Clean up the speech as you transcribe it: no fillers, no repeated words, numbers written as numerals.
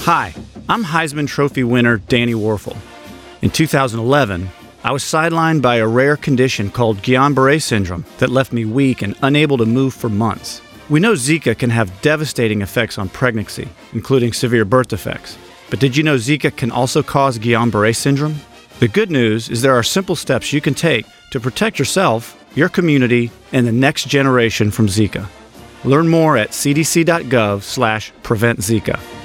Hi, I'm Heisman Trophy winner Danny Werfel. In 2011, I was sidelined by a rare condition called Guillain-Barré syndrome that left me weak and unable to move for months. We know Zika can have devastating effects on pregnancy, including severe birth defects. But did you know Zika can also cause Guillain-Barré syndrome? The good news is there are simple steps you can take to protect yourself, your community, and the next generation from Zika. Learn more at cdc.gov/preventzika.